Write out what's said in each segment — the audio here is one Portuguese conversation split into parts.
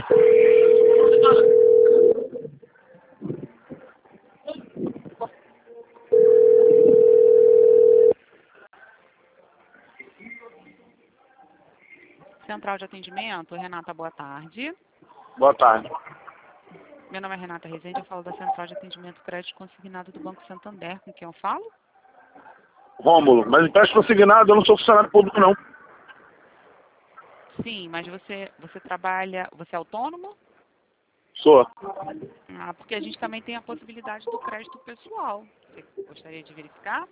Central de atendimento, Renata, boa tarde. Boa tarde. Meu nome é Renata Rezende, eu falo da Central de Atendimento Crédito Consignado do Banco Santander. Com quem eu falo? Rômulo, mas empréstimo consignado, eu não sou funcionário público, não. Sim, mas você trabalha, você é autônomo? Sou. Ah, porque a gente também tem a possibilidade do crédito pessoal. Você gostaria de verificar?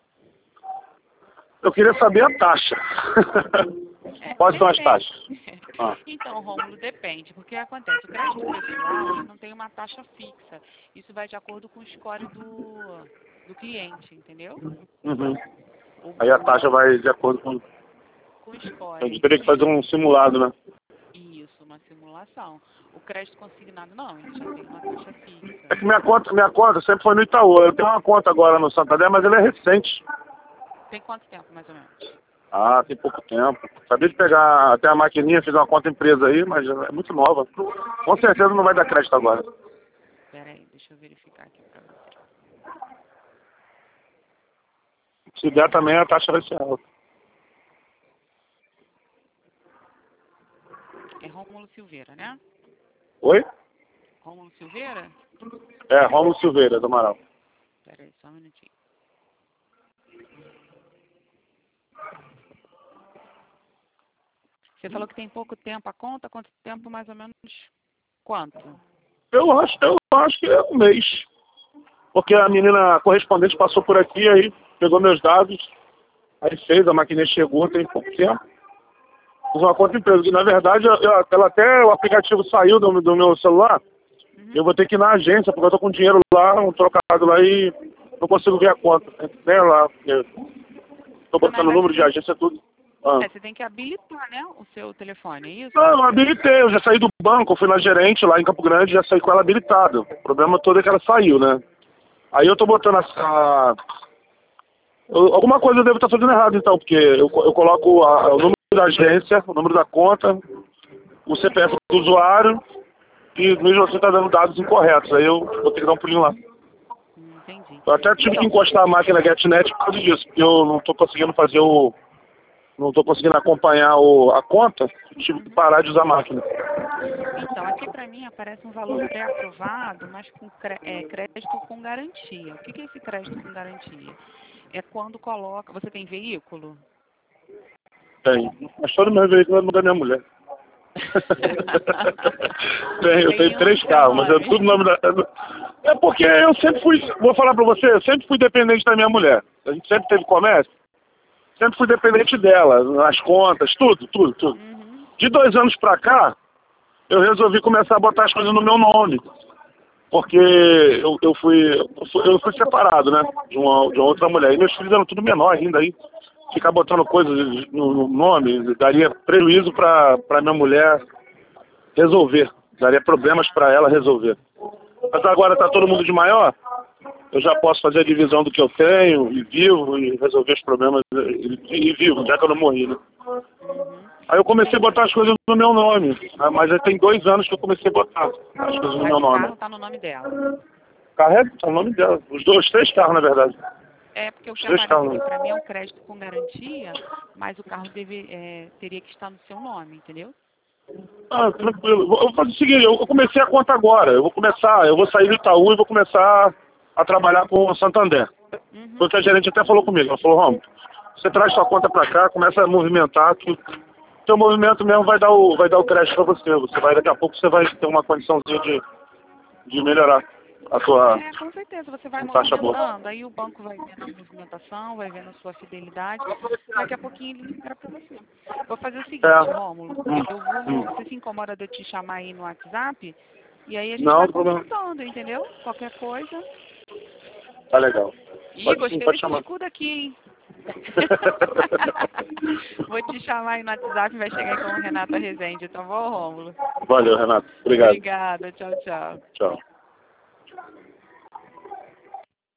Eu queria saber a taxa. Quais são as Depende. taxas? Ah. Então, Rômulo, depende, porque acontece, o crédito pessoal ele não tem uma taxa fixa. Isso vai de acordo com o score do cliente, entendeu? Uhum. Aí a taxa vai de acordo Com o A score. gente teria que fazer um simulado, né? Isso, uma simulação. O crédito consignado não, ele já tem uma taxa fixa. É que minha conta sempre foi no Itaú. Eu tenho uma conta agora no Santander, mas ela é recente. Tem quanto tempo, mais ou menos? Ah, tem pouco tempo. Acabei de pegar até a maquininha, fiz uma conta empresa aí, mas é muito nova. Com certeza não vai dar crédito agora. Espera aí, deixa eu verificar aqui pra você. Se der também, a taxa vai ser alta. É Rômulo Silveira, né? Oi? Rômulo Silveira? É, Rômulo Silveira, do Amaral. Espera aí, só um minutinho. Você falou que tem pouco tempo a conta, quanto tempo mais ou menos? Quanto? Eu acho que é um mês. Porque a menina correspondente passou por aqui, aí pegou meus dados, aí fez, a maquininha chegou, tem pouco tempo. Fiz uma conta empresa, que na verdade, ela até o aplicativo saiu do meu celular, eu vou ter que ir na agência, porque eu tô com dinheiro lá, um trocado lá e não consigo ver a conta. Né, lá, tô botando o número de agência, tudo. Ah. Você tem que habilitar, né, o seu telefone, é isso? Não, eu habilitei, eu já saí do banco, eu fui na gerente lá em Campo Grande, já saí com ela habilitada. O problema todo é que ela saiu, né? Aí eu tô botando alguma coisa eu devo estar fazendo errado então, porque eu coloco o número da agência, o número da conta, o CPF do usuário e mesmo assim está dando dados incorretos. Aí eu vou ter que dar um pulinho lá. Entendi. Eu até tive que encostar a máquina GetNet por causa disso, porque eu não estou conseguindo fazer não estou conseguindo acompanhar a conta, tive que parar de usar a máquina. Então, aqui para mim aparece um valor pré-aprovado, mas com crédito com garantia. O que é esse crédito com garantia? É quando coloca... Você tem veículo? Tem. Mas todo meu veículo é no da minha mulher. Eu tenho 3 carros, mas é tudo nome da... É porque eu sempre fui, vou falar pra você, eu sempre fui dependente da minha mulher. A gente sempre teve comércio, sempre fui dependente dela, as contas, tudo. De 2 anos pra cá, eu resolvi começar a botar as coisas no meu nome. Porque eu fui separado, né, de uma outra mulher. E meus filhos eram tudo menor ainda aí. Ficar botando coisas no nome daria prejuízo para minha mulher resolver. Daria problemas para ela resolver. Mas agora está todo mundo de maior, eu já posso fazer a divisão do que eu tenho e vivo e resolver os problemas e vivo, já que eu não morri, né? Aí eu comecei a botar as coisas no meu nome, mas já tem 2 anos que eu comecei a botar as coisas no meu nome. O carro está no nome dela. O carro está no nome dela. Os 3 carros, na verdade. É, porque o que aparece aqui para mim é um crédito com garantia, mas o carro teria que estar no seu nome, entendeu? Ah, tranquilo. Eu vou fazer o seguinte, eu comecei a conta agora. Eu vou sair do Itaú e vou começar a trabalhar com o Santander. Porque a gerente até falou comigo, ela falou, Rômulo, você traz sua conta pra cá, começa a movimentar, que o seu movimento mesmo vai dar o crédito pra você. Daqui a pouco você vai ter uma condiçãozinha de melhorar a sua com certeza, você vai taxa boa. movimentando, aí o banco vai vendo a movimentação, vai vendo a sua fidelidade, daqui a pouquinho ele libera para você. Vou fazer o seguinte, Rômulo, você se incomoda de eu te chamar aí no WhatsApp, e aí a gente vai conversando, entendeu? Qualquer coisa. Tá legal. Ih, gostei desse escudo aqui, hein? Vou te chamar aí no WhatsApp e vai chegar aí como Renata Rezende, tá bom, Rômulo? Valeu, Renato. Obrigado. Obrigada, tchau, tchau. Tchau.